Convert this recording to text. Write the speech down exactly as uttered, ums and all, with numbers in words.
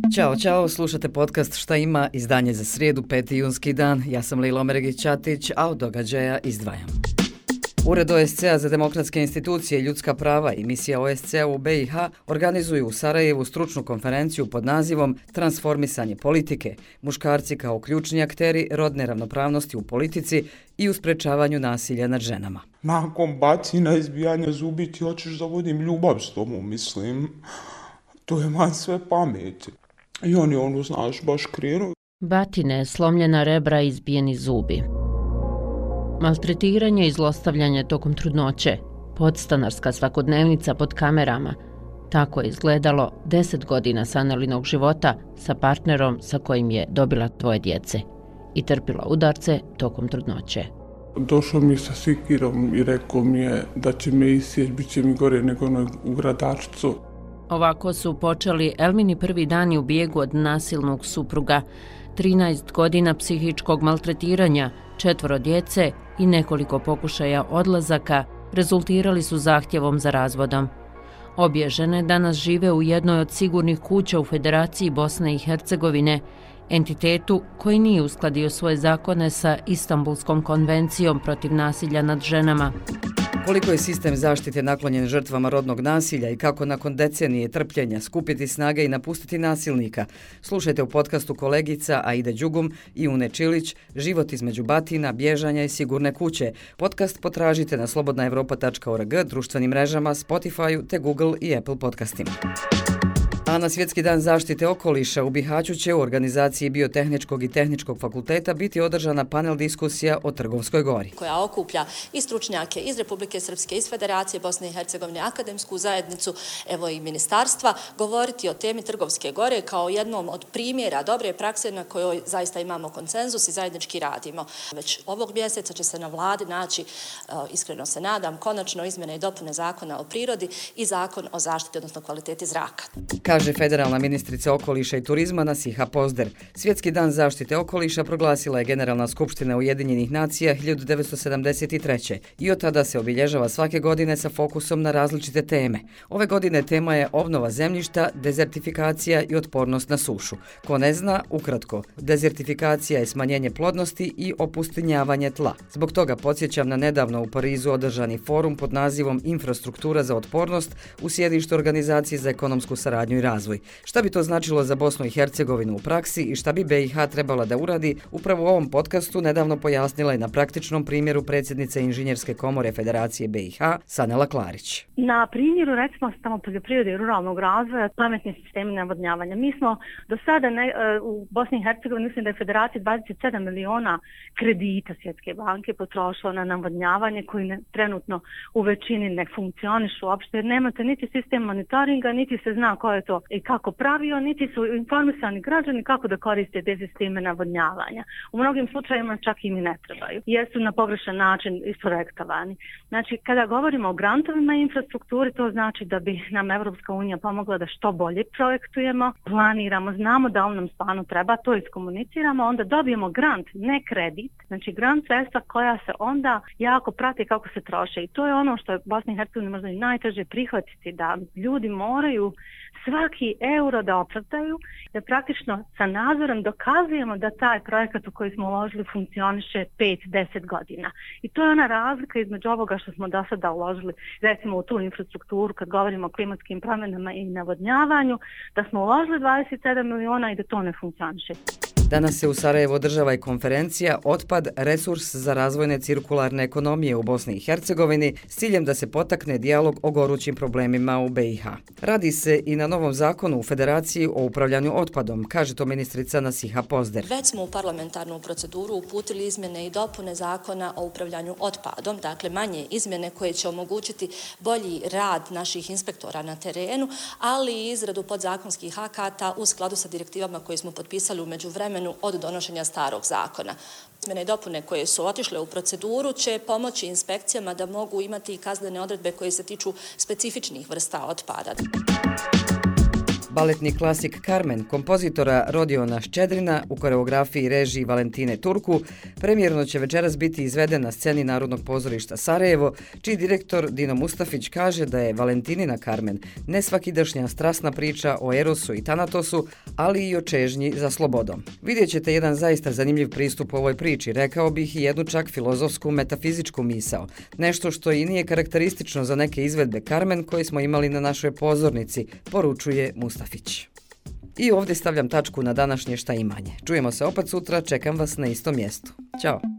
Ćao, čao, slušate podcast Šta ima, izdanje za srijedu, peti junski dan. Ja sam Lilo Mergić-Ćatić, a od događaja izdvajam. Ured O S C-a za demokratske institucije i ljudska prava i misija O S C-a u B i H organizuju u Sarajevu stručnu konferenciju pod nazivom Transformisanje politike, muškarci kao ključni akteri rodne ravnopravnosti u politici i u sprečavanju nasilja nad ženama. Nakon bacina izbijanja zubi ti hoćeš da vodim ljubav s tobom, mislim. To je man sve pameti. I on je ono, znaš, baš krenuo. Batine, slomljena rebra i izbijeni zubi. Maltretiranje i zlostavljanje tokom trudnoće. Podstanarska svakodnevnica pod kamerama. Tako je izgledalo deset godina Sanelinog života sa partnerom sa kojim je dobila dvoje djece i trpila udarce tokom trudnoće. Došao mi je sa sikirom i rekao mi je da će me isjeć, bit će mi gore nego ono u Gradačcu. Ovako su počeli Elmini prvi dani u bijegu od nasilnog supruga. trinaest godina psihičkog maltretiranja, četvoro djece i nekoliko pokušaja odlazaka rezultirali su zahtjevom za razvodom. Obje žene danas žive u jednoj od sigurnih kuća u Federaciji Bosne i Hercegovine, entitetu koji nije uskladio svoje zakone sa Istanbulskom konvencijom protiv nasilja nad ženama. Koliko je sistem zaštite naklonjen žrtvama rodnog nasilja i kako nakon decenije trpljenja skupiti snage i napustiti nasilnika? Slušajte u podcastu kolegica Aida Đugum i Une Čilić Život između batina, bježanja i sigurne kuće. Podcast potražite na slobodna evropa tačka org, društvenim mrežama, Spotify te Google i Apple podcastima. A na Svjetski dan zaštite okoliša u Bihaću će u organizaciji Biotehničkog i Tehničkog fakulteta biti održana panel diskusija o Trgovskoj gori, koja okuplja i stručnjake iz Republike Srpske, iz Federacije Bosne i Hercegovine, akademsku zajednicu, evo i ministarstva, govoriti o temi Trgovske gore kao jednom od primjera dobre prakse na kojoj zaista imamo konsenzus i zajednički radimo. Već ovog mjeseca će se na vladi naći, iskreno se nadam, konačno izmjene i dopune zakona o prirodi i zakon o zaštiti, odnosno kvaliteti zraka. Kaže federalna ministrica okoliša i turizma Nasiha Pozder. Svjetski dan zaštite okoliša proglasila je Generalna skupština Ujedinjenih nacija hiljadu devetsto sedamdeset treće i od tada se obilježava svake godine sa fokusom na različite teme. Ove godine tema je obnova zemljišta, dezertifikacija i otpornost na sušu. Ko ne zna, ukratko, dezertifikacija je smanjenje plodnosti i opustinjavanje tla. Zbog toga podsjećam na nedavno u Parizu održani forum pod nazivom Infrastruktura za otpornost u sjedištu Organizacije za ekonomsku saradnju i razvoj. Šta bi to značilo za Bosnu i Hercegovinu u praksi i šta bi B i H trebala da uradi, upravo u ovom podcastu nedavno pojasnila je na praktičnom primjeru predsjednice Inženjerske komore Federacije B i H Sanela Klarić. Na primjeru, recimo, samo poljoprivrede i ruralnog razvoja, pametni sistemi navodnjavanja. Mi smo do sada ne, u Bosni i Hercegovini, mislim da je Federacija dvadeset sedam miliona kredita Svjetske banke potrošila na navodnjavanje koji ne, trenutno u većini ne funkcionišu uopšte, jer nemate niti sistem monitoringa, niti se zna ko je to i kako pravio, niti su informisani građani kako da koriste te sisteme navodnjavanja. U mnogim slučajevima čak im i ne trebaju, jer su na pogrešan način isprojektovani. Znači, kada govorimo o grantovima i infrastrukturi, to znači da bi nam Evropska unija pomogla da što bolje projektujemo, planiramo, znamo da on nam stvarno treba, to iskomuniciramo, onda dobijemo grant, ne kredit, znači grant sredstva koja se onda jako prati kako se troše. I to je ono što je Bosna i Hercegovina možda i najteže prihvatiti, da ljudi moraju svaki euro da opravdaju, da praktično sa nadzorom dokazujemo da taj projekat u koji smo uložili funkcioniše pet do deset godina. I to je ona razlika između ovoga što smo do sada uložili, recimo u tu infrastrukturu, kad govorimo o klimatskim promjenama i navodnjavanju, da smo uložili dvadeset sedam miliona i da to ne funkcioniše. Danas se u Sarajevu održava i konferencija Otpad, resurs za razvojne cirkularne ekonomije u Bosni i Hercegovini s ciljem da se potakne dijalog o gorućim problemima u B i H. Radi se i na novom zakonu u Federaciji o upravljanju otpadom, kaže to ministrica Nasiha Pozder. Već smo u parlamentarnu proceduru uputili izmjene i dopune zakona o upravljanju otpadom, dakle manje izmjene koje će omogućiti bolji rad naših inspektora na terenu, ali i izradu podzakonskih akata u skladu sa direktivama koje smo potpisali u međuvremenu od donošenja starog zakona. Izmjene i dopune koje su otišle u proceduru će pomoći inspekcijama da mogu imati i kaznene odredbe koje se tiču specifičnih vrsta otpada. Baletni klasik Carmen kompozitora Rodiona Ščedrina u koreografiji i režiji Valentine Turku premijerno će večeras biti izveden na sceni Narodnog pozorišta Sarajevo, čiji direktor Dino Mustafić kaže da je Valentinina Carmen nesvakidašnja strasna priča o Erosu i Tanatosu, ali i o čežnji za slobodom. Vidjet ćete jedan zaista zanimljiv pristup ovoj priči, rekao bih i jednu čak filozofsku metafizičku misao, nešto što i nije karakteristično za neke izvedbe Carmen koje smo imali na našoj pozornici, poručuje Mustafić. I ovdje stavljam tačku na današnje Šta imanje. Čujemo se opet sutra, čekam vas na istom mjestu. Ćao!